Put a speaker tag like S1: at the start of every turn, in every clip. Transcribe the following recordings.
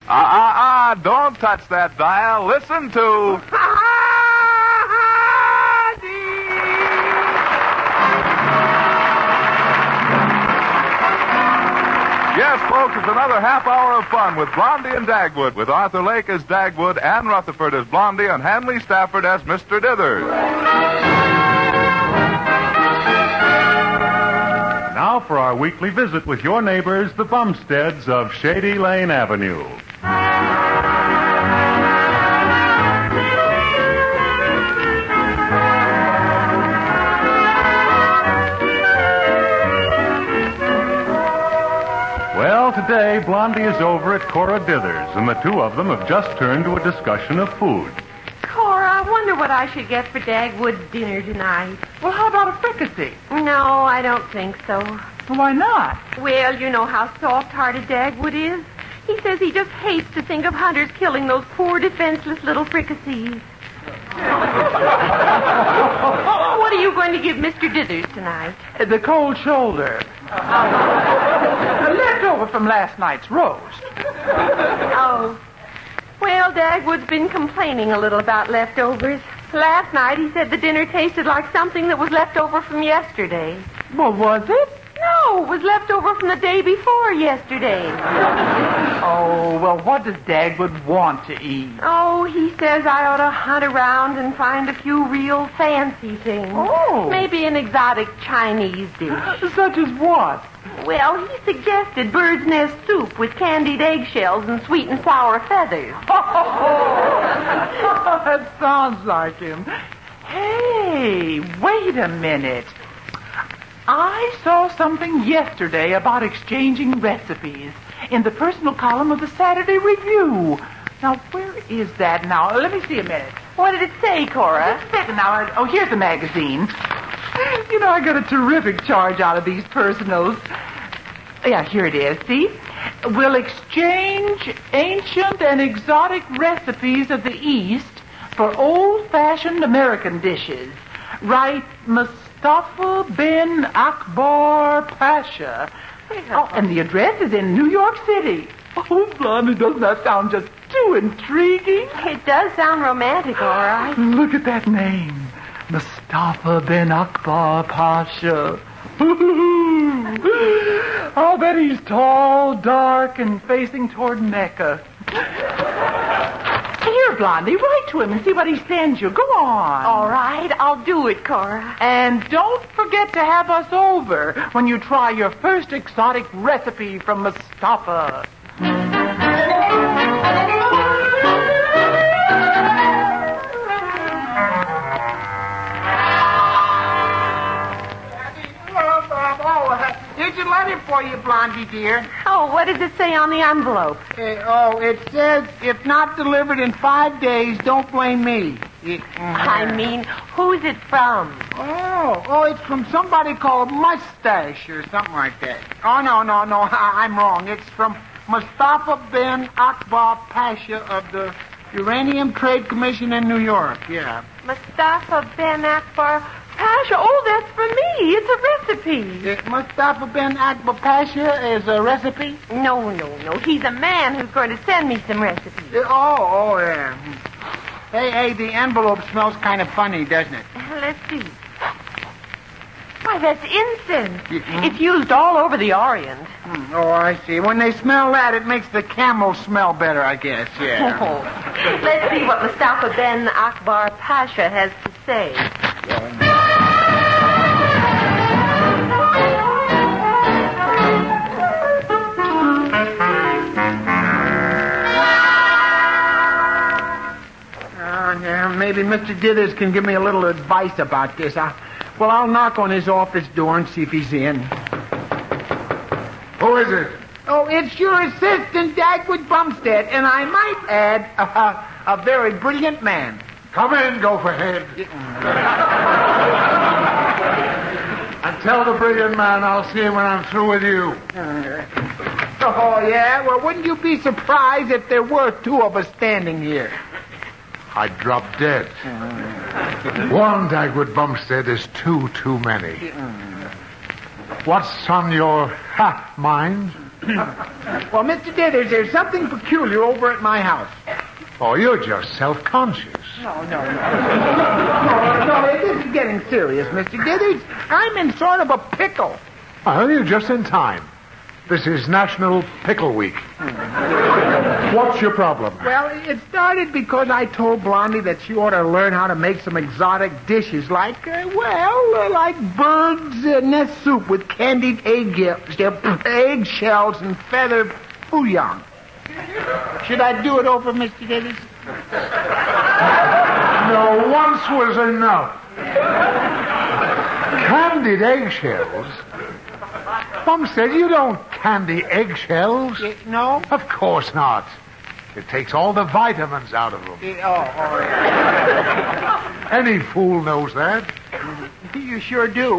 S1: Don't touch that dial. Listen to... Yes, folks, it's another half hour of fun with Blondie and Dagwood, with Arthur Lake as Dagwood, Ann Rutherford as Blondie, and Hanley Stafford as Mr. Dithers.
S2: Now for our weekly visit with your neighbors, the Bumsteads of Shady Lane Avenue. Well, today, Blondie is over at Cora Dithers, and the two of them have just turned to a discussion of food.
S3: Cora, I wonder what I should get for Dagwood's dinner tonight.
S4: Well, how about a fricassee?
S3: No, I don't think so.
S4: Why not?
S3: Well, you know how soft-hearted Dagwood is. He says he just hates to think of hunters killing those poor, defenseless little fricassees. What are you going to give Mr. Dithers tonight?
S4: The cold shoulder. Leftover from last night's roast.
S3: Oh. Well, Dagwood's been complaining a little about leftovers. Last night he said the dinner tasted like something that was left over from yesterday.
S4: Well, was it?
S3: No, it was left over from the day before yesterday.
S4: Oh, well, what does Dagwood want to eat?
S3: Oh, he says I ought to hunt around and find a few real fancy things.
S4: Oh.
S3: Maybe an exotic Chinese dish.
S4: Such as what?
S3: Well, he suggested bird's nest soup with candied eggshells and sweet and sour feathers.
S4: That sounds like him. Hey, wait a minute. I saw something yesterday about exchanging recipes in the personal column of the Saturday Review. Now, where is that now? Let me see a minute.
S3: What did it say, Cora?
S4: Just a second now. Oh, here's the magazine. You know, I got a terrific charge out of these personals. Yeah, here it is. See? We'll exchange ancient and exotic recipes of the East for old-fashioned American dishes. Right, Mustafa bin Akbar Pasha. Oh, and the address is in New York City. Oh, Blondie, doesn't that sound just too intriguing?
S3: It does sound romantic, all right.
S4: Look at that name. Mustafa bin Akbar Pasha. I'll bet he's tall, dark, and facing toward Mecca. Here, Blondie, write to him and see what he sends you. Go on.
S3: All right, I'll do it, Cora.
S4: And don't forget to have us over when you try your first exotic recipe from Mustafa.
S5: Here's a letter for you, Blondie, dear.
S3: Oh, what does it say on the envelope?
S5: It says, if not delivered in 5 days, don't blame me.
S3: I mean, who's it from?
S5: Oh, it's from somebody called Mustache or something like that. Oh, no, I'm wrong. It's from Mustafa bin Akbar Pasha of the Uranium Trade Commission in New York, yeah.
S3: Mustafa bin Akbar Pasha. Oh, that's for me. It's a recipe.
S5: Mustafa bin Akbar Pasha is a recipe?
S3: No. He's a man who's going to send me some recipes.
S5: Yeah. Hey, the envelope smells kind of funny, doesn't it?
S3: Let's see. Why, that's incense. It's used all over the Orient.
S5: Oh, I see. When they smell that, it makes the camels smell better, I guess, yeah.
S3: Oh. Let's see what Mustafa bin Akbar Pasha has to say.
S5: Maybe Mr. Dithers can give me a little advice about this. I'll knock on his office door and see if he's in.
S6: Who is it?
S5: Oh, it's your assistant, Dagwood Bumstead, and I might add, a very brilliant man.
S6: Come in, Gopherhead. And tell the brilliant man I'll see him when I'm through with you.
S5: Oh, yeah? Well, wouldn't you be surprised if there were two of us standing here?
S6: I'd drop dead. One Dagwood Bumstead is too many. What's on your mind?
S5: Well, Mr. Dithers, there's something peculiar over at my house.
S6: Oh, you're just self-conscious.
S5: No, this is getting serious, Mr. Dithers. I'm in sort of a pickle.
S6: Well, you're just in time. This is National Pickle Week. What's your problem?
S5: Well, it started because I told Blondie that she ought to learn how to make some exotic dishes like, like bird's nest soup with candied eggshells and feathered bouillon. Should I do it over, Mr. Dithers?
S6: No, once was enough. Candied eggshells? Bumstead, you don't candy eggshells.
S5: No?
S6: Of course not. It takes all the vitamins out of them.
S5: Yeah.
S6: Any fool knows that.
S5: You sure do.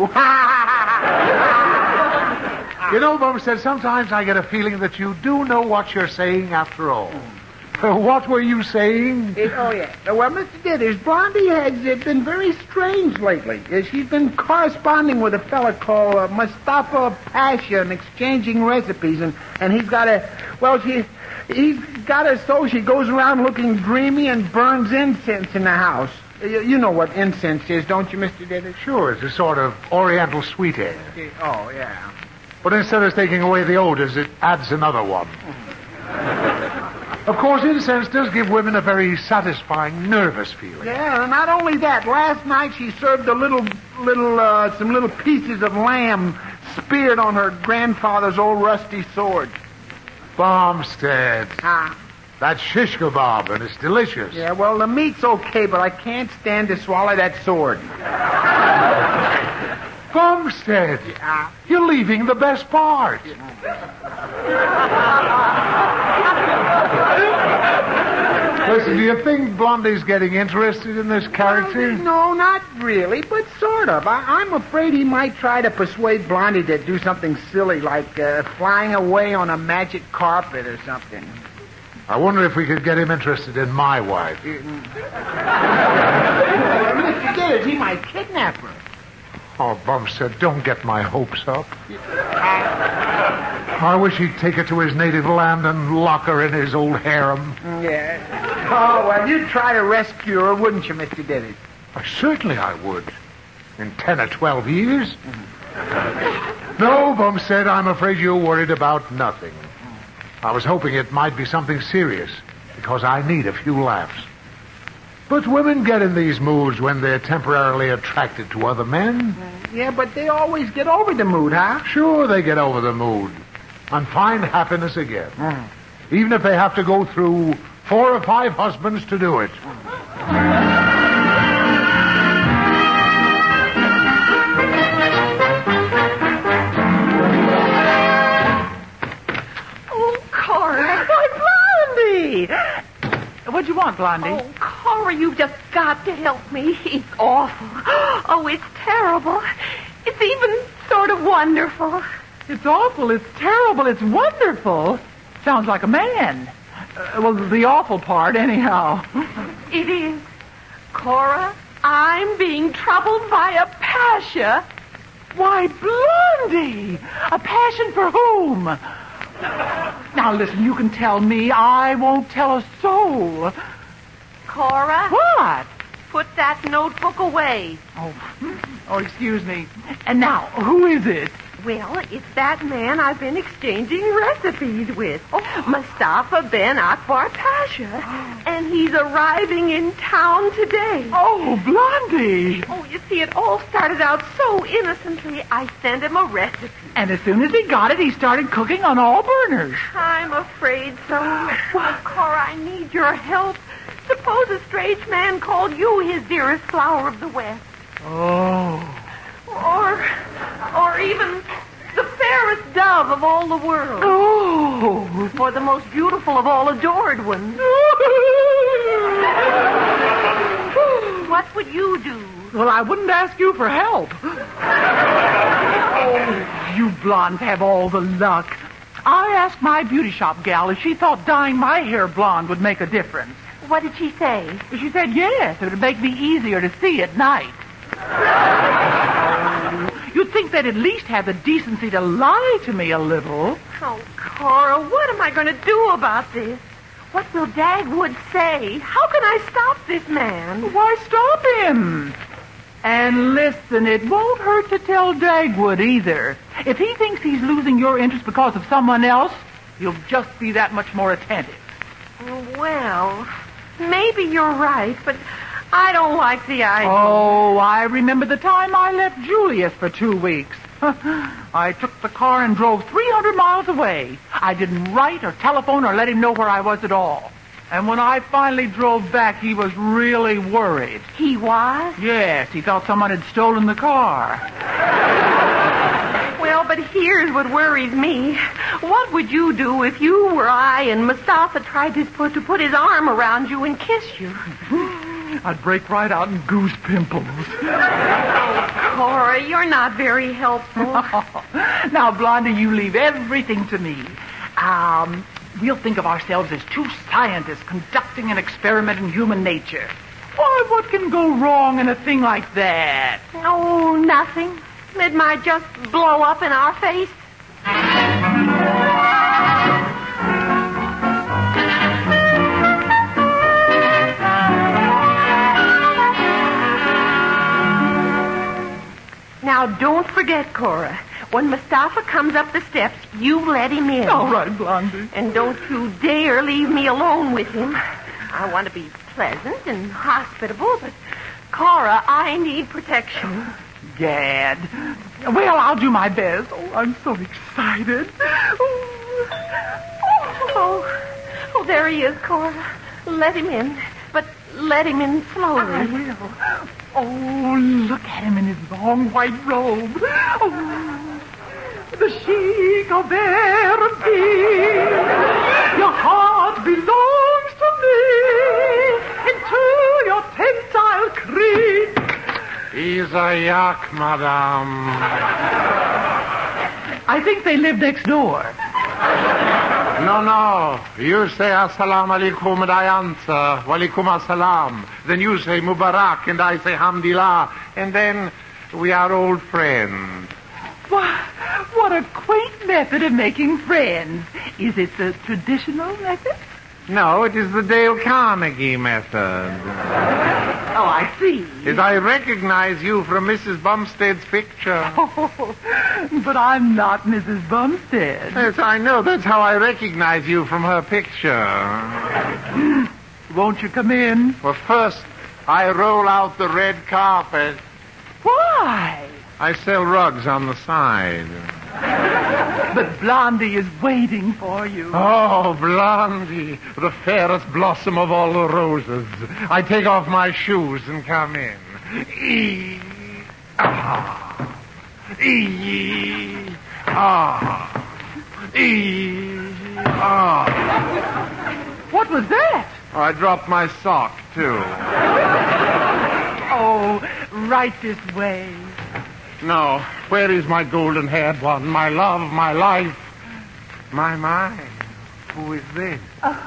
S6: You know, Bumstead, sometimes I get a feeling that you do know what you're saying after all. What were you saying?
S5: Well, Mr. Dithers, Blondie has been very strange lately. She's been corresponding with a fella called Mustafa Pasha and exchanging recipes, and he's got he's got her so she goes around looking dreamy and burns incense in the house. You know what incense is, don't you, Mr. Dithers?
S6: Sure, it's a sort of oriental sweethead.
S5: Oh, yeah.
S6: But instead of taking away the odors, it adds another one. Of course, incense does give women a very satisfying, nervous feeling.
S5: Yeah, and not only that. Last night she served some little pieces of lamb speared on her grandfather's old rusty sword.
S6: Bumstead. That's shish kebab, and it's delicious.
S5: Yeah, well, the meat's okay, but I can't stand to swallow that sword.
S6: Bumstead, you're leaving the best part. Listen, do you think Blondie's getting interested in this character?
S5: No, not really, but sort of. I'm afraid he might try to persuade Blondie to do something silly, like flying away on a magic carpet or something.
S6: I wonder if we could get him interested in my wife.
S5: Mr. Dithers, he might kidnap her.
S6: Oh, Bumstead, don't get my hopes up. I wish he'd take her to his native land and lock her in his old harem.
S5: Yeah. Oh, well, you'd try to rescue her, wouldn't you, Mr. Dithers?
S6: Certainly I would. In 10 or 12 years. No, Bumstead, I'm afraid you're worried about nothing. I was hoping it might be something serious, because I need a few laughs. But women get in these moods when they're temporarily attracted to other men.
S5: Yeah, but they always get over the mood, huh?
S6: Sure, they get over the mood and find happiness again. Even if they have to go through 4 or 5 husbands to do it.
S3: Oh, Cora.
S4: Why, Blondie! What'd you want, Blondie?
S3: Oh, Cora, you've just got to help me. It's awful. Oh, it's terrible. It's even sort of wonderful.
S4: It's awful, it's terrible, it's wonderful. Sounds like a man. Well, the awful part, anyhow.
S3: It is. Cora, I'm being troubled by a Pasha.
S4: Why, Blondie! A passion for whom? Now, listen, you can tell me. I won't tell a soul.
S3: Cora?
S4: What?
S3: Put that notebook away.
S4: Oh, excuse me. And now, who is it?
S3: Well, it's that man I've been exchanging recipes with. Mustafa Ben Akbar Pasha. And he's arriving in town today.
S4: Oh, Blondie.
S3: Oh, you see, it all started out so innocently. I sent him a recipe.
S4: And as soon as he got it, he started cooking on all burners.
S3: I'm afraid so. Well, Cora, I need your help. Suppose a strange man called you his dearest flower of the West.
S4: Oh.
S3: Or even the fairest dove of all the world.
S4: Oh.
S3: Or the most beautiful of all adored ones. What would you do?
S4: Well, I wouldn't ask you for help. Oh, you blondes have all the luck. I asked my beauty shop gal if she thought dyeing my hair blonde would make a difference.
S3: What did she say?
S4: She said yes, it would make me easier to see at night. You'd think they'd at least have the decency to lie to me a little.
S3: Oh, Cora, what am I going to do about this? What will Dagwood say? How can I stop this man?
S4: Why stop him? And listen, it won't hurt to tell Dagwood either. If he thinks he's losing your interest because of someone else, he'll just be that much more attentive.
S3: Well, maybe you're right, but I don't like the idea.
S4: Oh, I remember the time I left Julius for 2 weeks. I took the car and drove 300 miles away. I didn't write or telephone or let him know where I was at all. And when I finally drove back, he was really worried.
S3: He was?
S4: Yes, he thought someone had stolen the car.
S3: Well, but here's what worries me. What would you do if you were I and Mustafa tried to put his arm around you and kiss you?
S4: I'd break right out in goose pimples.
S3: Cora, you're not very helpful.
S4: Now, Blondie, you leave everything to me. We'll think of ourselves as two scientists conducting an experiment in human nature. Why, what can go wrong in a thing like that?
S3: Oh, nothing. It might just blow up in our face. Now, don't forget, Cora. When Mustafa comes up the steps, you let him in.
S4: All right, Blondie.
S3: And don't you dare leave me alone with him. I want to be pleasant and hospitable, but, Cora, I need protection.
S4: Gad. Well, I'll do my best. Oh, I'm so excited.
S3: Oh, there he is, Cora. Let him in. But let him in slowly.
S4: I will. Oh, look at him in his long white robe. Oh, the chic of Verdi. Your heart belongs to me. Into your tensile creed.
S6: He's a yak, madame.
S4: I think they live next door.
S6: No. You say assalamu alaikum and I answer walaikum assalam. Then you say Mubarak and I say Hamdillah. And then we are old friends.
S4: What a quaint method of making friends. Is it the traditional method?
S6: No, it is the Dale Carnegie method.
S4: Oh, I see.
S6: As I recognize you from Mrs. Bumstead's picture.
S4: Oh, but I'm not Mrs. Bumstead.
S6: Yes, I know. That's how I recognize you from her picture.
S4: Won't you come in?
S6: Well, first, I roll out the red carpet.
S4: Why?
S6: I sell rugs on the side.
S4: But Blondie is waiting for you.
S6: Oh, Blondie, the fairest blossom of all the roses. I take off my shoes and come in.
S4: What was that?
S6: Oh, I dropped my sock, too.
S4: Oh, right this way.
S6: No, where is my golden-haired one? My love, my life. My. Who is this?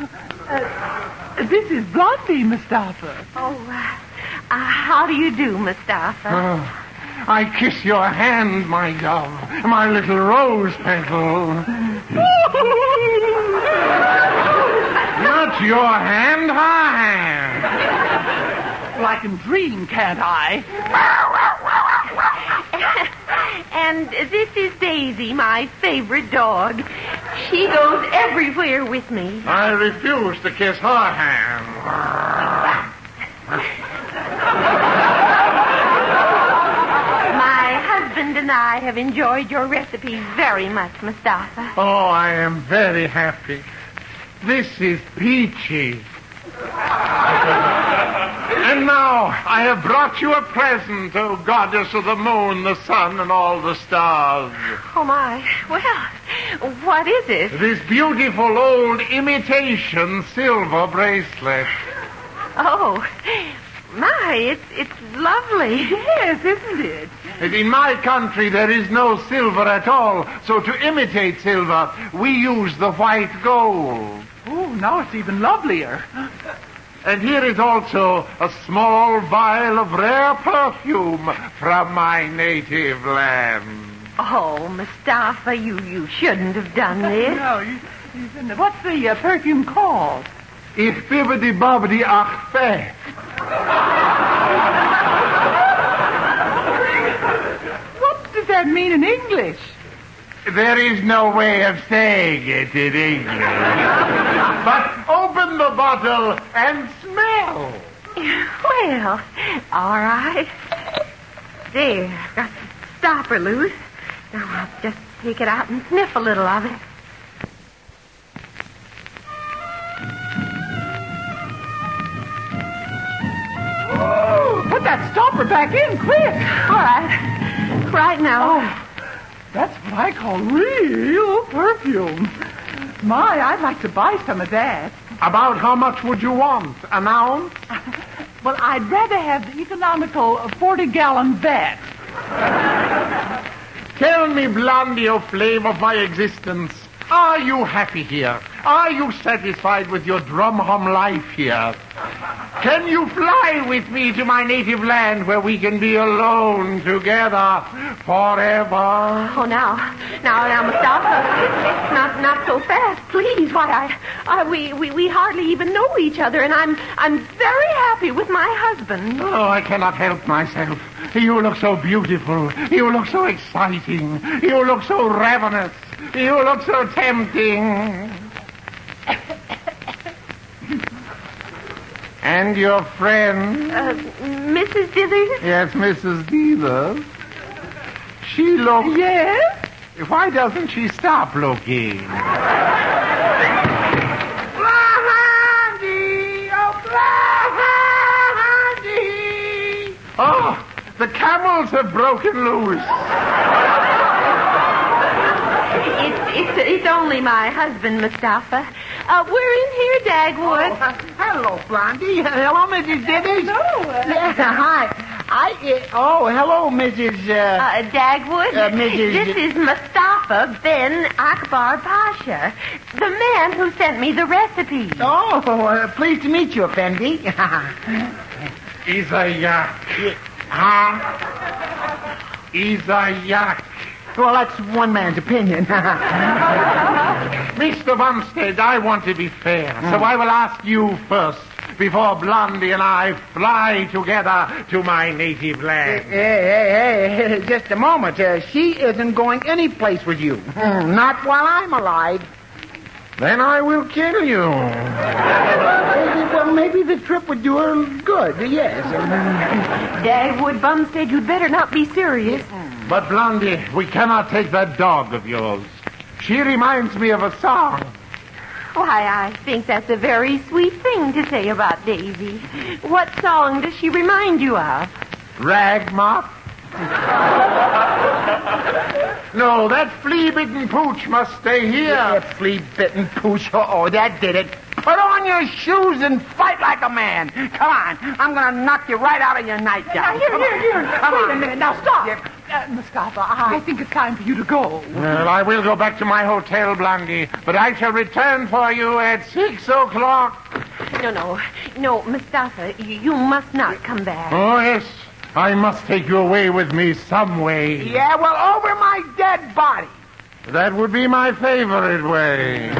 S4: This is Blondie, Mustafa.
S3: Oh, how do you do, Mustafa?
S6: Oh, I kiss your hand, my dove, my little rose petal. Not your hand, her hand.
S4: Well, I can dream, can't I?
S3: And this is Daisy, my favorite dog. She goes everywhere with me.
S6: I refuse to kiss her hand.
S3: My husband and I have enjoyed your recipe very much, Mustafa.
S6: Oh, I am very happy. This is peachy. And now I have brought you a present, O goddess of the moon, the sun, and all the stars.
S3: Oh, my. Well, what is it?
S6: This beautiful old imitation silver bracelet.
S3: Oh, my, it's lovely.
S4: Yes, isn't it?
S6: And in my country there is no silver at all, so to imitate silver, we use the white gold.
S4: Oh, now it's even lovelier.
S6: And here is also a small vial of rare perfume from my native land.
S3: Oh, Mustafa, you shouldn't have done this.
S4: No, you shouldn't have. What's the perfume called?
S6: Ich bibbidi bobbidi ach fe.
S4: What does that mean in English?
S6: There is no way of saying it in English. But open the bottle and smell.
S3: Well, all right. There, got the stopper loose. Now I'll just take it out and sniff a little of it.
S4: Oh, put that stopper back in, quick.
S3: All right. Right now.
S4: Oh, that's what I call real perfume. My, I'd like to buy some of that.
S6: About how much would you want? An ounce?
S4: Well, I'd rather have the economical 40-gallon vat.
S6: Tell me, Blondie, O flame of my existence, are you happy here? Are you satisfied with your drum-hum life here? Can you fly with me to my native land where we can be alone together forever?
S3: Oh, now, Mustafa, not so fast, please. Why, we hardly even know each other, and I'm very happy with my husband.
S6: Oh, I cannot help myself. You look so beautiful. You look so exciting. You look so ravenous. You look so tempting. And your friend?
S3: Mrs. Dithers?
S6: Yes, Mrs. Dithers. She looks...
S4: Yes?
S6: Why doesn't she stop looking?
S5: Blondie! Oh, Blondie!
S6: Oh, the camels have broken loose.
S3: It's only my husband, Mustafa. We're in here, Dagwood.
S5: Hello, Blondie. Hello, Mrs. Dithers.
S4: No.
S5: Yes, hi. Hello, Mrs.
S3: Dagwood.
S5: Mrs.
S3: This is Mustafa bin Akbar Pasha, the man who sent me the recipe.
S5: Pleased to meet you, Effendi.
S6: He's a yak. He's a yak.
S5: Well, that's one man's opinion.
S6: Mr. Bumstead, I want to be fair, so I will ask you first before Blondie and I fly together to my native land.
S5: Hey, just a moment. She isn't going any place with you. Not while I'm alive.
S6: Then I will kill you.
S5: Well, maybe the trip would do her good, yes.
S3: Dagwood, Bumstead, you'd better not be serious.
S6: But, Blondie, we cannot take that dog of yours. She reminds me of a song.
S3: Why, I think that's a very sweet thing to say about Daisy. What song does she remind you of?
S6: Rag Mop? No, that flea-bitten pooch must stay here.
S5: Yeah, flea-bitten pooch. Oh, that did it. Put on your shoes and fight like a man. Come on. I'm going to knock you right out of your nightgown.
S4: Here.
S5: Come
S4: Wait
S5: on.
S4: a minute. Now, stop. Mustafa, I think it's time for you to go.
S6: Well, I will go back to my hotel, Blondie, but I shall return for you at 6 o'clock.
S3: No, Mustafa, you must not come back.
S6: Oh, yes. I must take you away with me some way.
S5: Yeah, well, over my dead body.
S6: That would be my favorite way.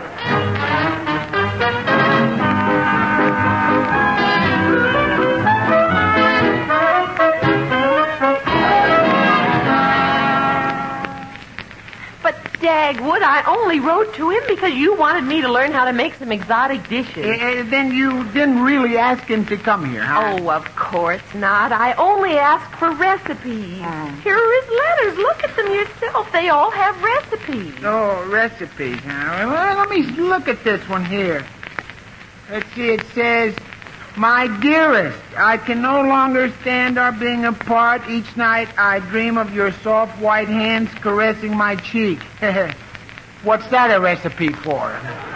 S3: Dagwood, I only wrote to him because you wanted me to learn how to make some exotic dishes.
S5: Then you didn't really ask him to come here, huh?
S3: Oh, of course not. I only asked for recipes. Here are his letters. Look at them yourself. They all have recipes.
S5: Oh, recipes, huh? Well, let me look at this one here. Let's see, it says, "My dearest, I can no longer stand our being apart. Each night I dream of your soft white hands caressing my cheek." What's that a recipe for?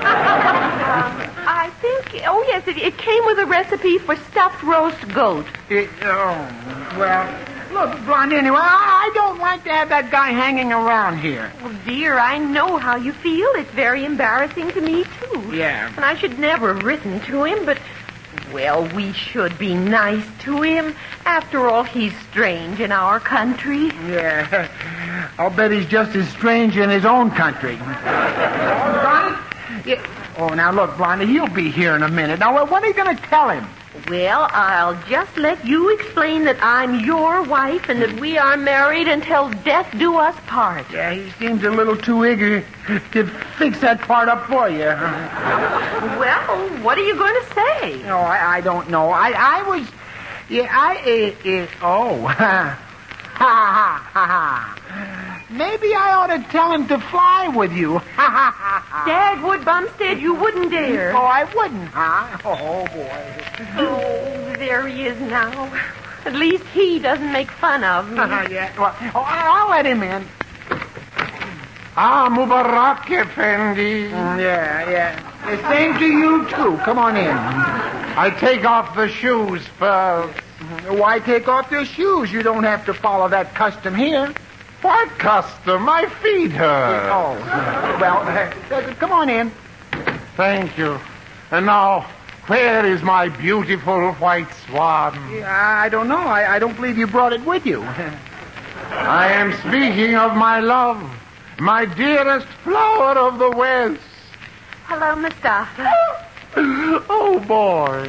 S3: I think, yes, it came with a recipe for stuffed roast goat.
S5: Well, look, Blondie, anyway, I don't like to have that guy hanging around here.
S3: Oh, dear, I know how you feel. It's very embarrassing to me, too.
S5: Yeah.
S3: And I should never have written to him, but Well, we should be nice to him. After all, he's strange in our country.
S5: Yeah. I'll bet he's just as strange in his own country. Blondie? Yeah. Oh, now look, Blondie, he'll be here in a minute. Now, what are you going to tell him?
S3: Well, I'll just let you explain that I'm your wife and that we are married until death do us part.
S5: Yeah, he seems a little too eager to fix that part up for you.
S3: Well, what are you going to say?
S5: No, I don't know. I was... Yeah, oh. Ha, ha, ha. Maybe I ought to tell him to fly with you.
S3: Dagwood Bumstead, you wouldn't dare.
S5: Oh, I wouldn't, huh? Oh, boy.
S3: Oh, there he is now. At least he doesn't make fun of me.
S5: Yeah. Well, I'll let him in.
S6: Mubarak, Effendi.
S5: Yeah. The same to you, too. Come on in.
S6: I take off the shoes first.
S5: Why take off your shoes? You don't have to follow that custom here.
S6: What custom? My feet hurt.
S5: Oh, well, come on in.
S6: Thank you. And now, where is my beautiful white swan?
S5: I don't know. I don't believe you brought it with you.
S6: I am speaking of my love, my dearest flower of the West.
S3: Hello, Mustafa.
S6: Oh, boy.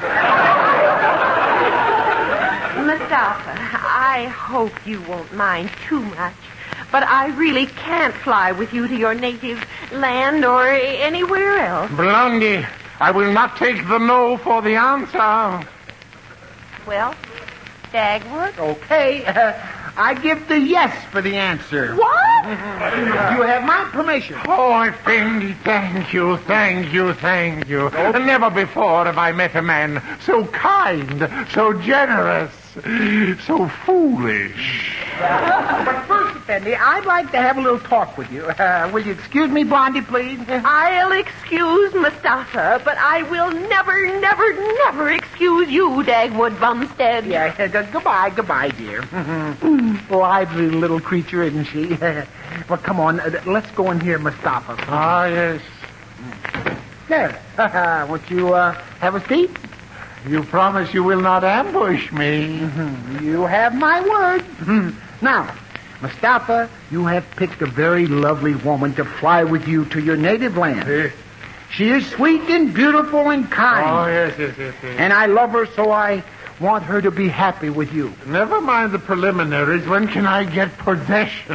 S3: Mustafa, I hope you won't mind too much, but I really can't fly with you to your native land or anywhere else.
S6: Blondie, I will not take the no for the answer.
S3: Well, Dagwood?
S5: Okay, I give the yes for the answer.
S3: What?
S5: You have my permission.
S6: Oh, Effendi, thank you. Never before have I met a man so kind, so generous, so foolish.
S5: But first, Effendi, I'd like to have a little talk with you. Will you excuse me, Blondie, please?
S3: I'll excuse Mustafa, but I will never excuse you, Dagwood Bumstead.
S5: Yeah, goodbye, dear. Lively little creature, isn't she? Well, come on, let's go in here, Mustafa.
S6: Ah, yes.
S5: There. Won't you have a seat?
S6: You promise you will not ambush me.
S5: You have my word. Now, Mustafa, you have picked a very lovely woman to fly with you to your native land. She is sweet and beautiful and kind.
S6: Oh, yes.
S5: And I love her, so I want her to be happy with you.
S6: Never mind the preliminaries. When can I get possession?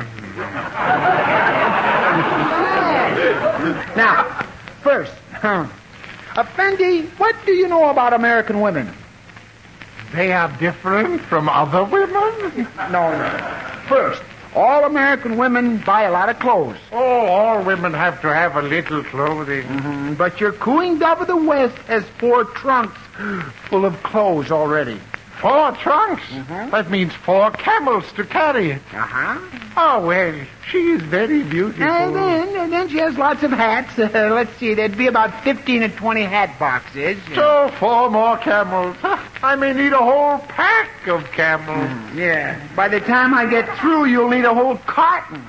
S5: Now, first, Effendi, what do you know about American women?
S6: They are different from other women?
S5: No. First, all American women buy a lot of clothes.
S6: Oh, all women have to have a little clothing.
S5: But your cooing dove of the West has 4 trunks full of clothes already.
S6: 4 trunks? That means 4 camels to carry it. Oh, well, she is very beautiful.
S5: And then she has lots of hats. Let's see, there'd be about 15 or 20 hat boxes.
S6: So 4 more camels. I may need a whole pack of camels.
S5: Yeah. By the time I get through, you'll need a whole carton.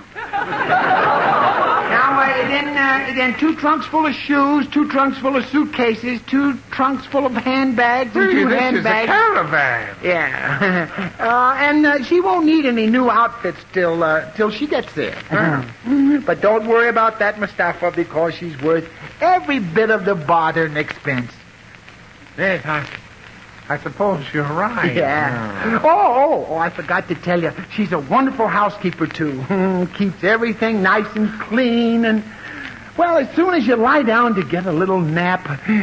S5: Now, then 2 trunks full of shoes, 2 trunks full of suitcases, 2 trunks full of handbags, and 2 handbags.
S6: This is a caravan.
S5: Yeah. And she won't need any new outfits till she gets there. But don't worry about that, Mustafa, because she's worth every bit of the bother and expense.
S6: Yes, I suppose you're right.
S5: Yeah. Oh, I forgot to tell you. She's a wonderful housekeeper, too. Keeps everything nice and clean and... Well, as soon as you lie down to get a little nap...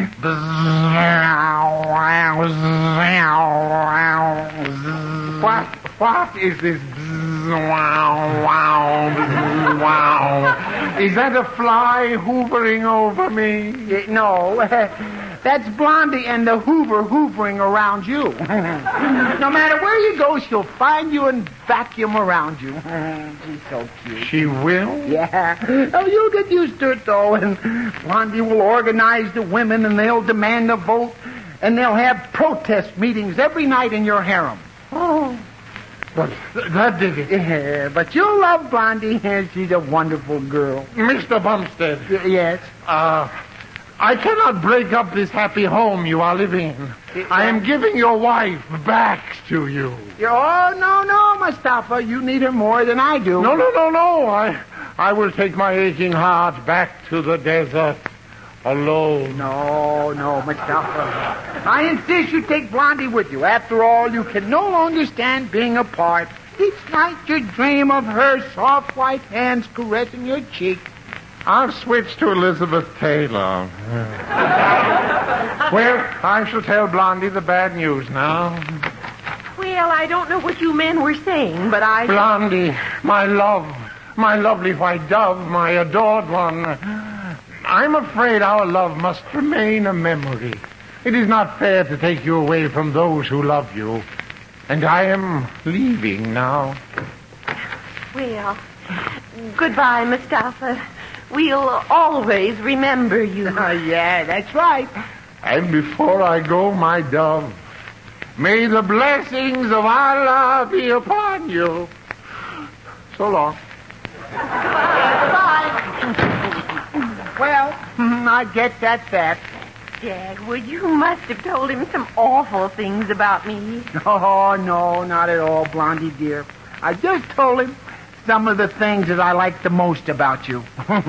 S6: What is this? Is that a fly hovering over me?
S5: No. That's Blondie and the Hoover hoovering around you. No matter where you go, she'll find you and vacuum around you. She's so cute.
S6: She will?
S5: Yeah. Oh, you'll get used to it, though, and Blondie will organize the women, and they'll demand a vote, and they'll have protest meetings every night in your harem.
S6: Oh. But that did it.
S5: Yeah, but you'll love Blondie. She's a wonderful girl.
S6: Mr. Bumstead.
S5: Yes?
S6: I cannot break up this happy home you are living in. I am giving your wife back to you.
S5: Oh, no, Mustafa. You need her more than I do.
S6: No. I will take my aching heart back to the desert alone.
S5: No, Mustafa. I insist you take Blondie with you. After all, you can no longer stand being apart. Each night you dream of her soft white hands caressing your cheek.
S6: I'll switch to Elizabeth Taylor. Well, I shall tell Blondie the bad news now.
S3: Well, I don't know what you men were saying, but I...
S6: Blondie, my love, my lovely white dove, my adored one. I'm afraid our love must remain a memory. It is not fair to take you away from those who love you. And I am leaving now.
S3: Well, goodbye, Mustafa. We'll always remember you.
S5: Yeah, that's right.
S6: And before I go, my dove, may the blessings of Allah be upon you. So long.
S5: Bye. Well, I guess that's that.
S3: Dagwood, you must have told him some awful things about me.
S5: Oh, no, not at all, Blondie dear. I just told him some of the things that I like the most about you.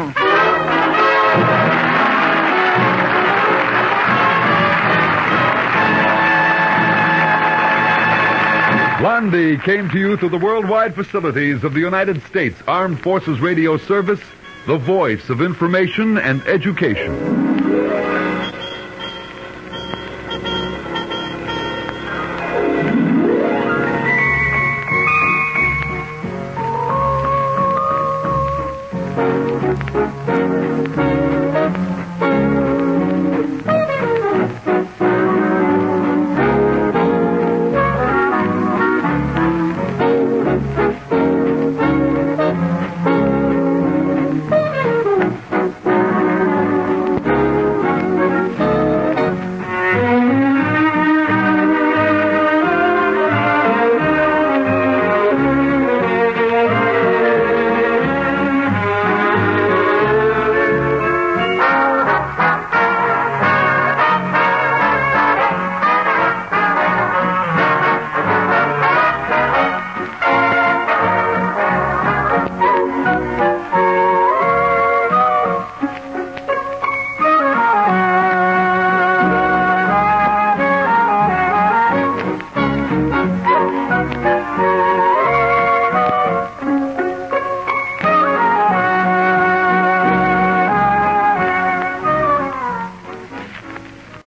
S1: Blondie came to you through the worldwide facilities of the United States Armed Forces Radio Service, the voice of information and education.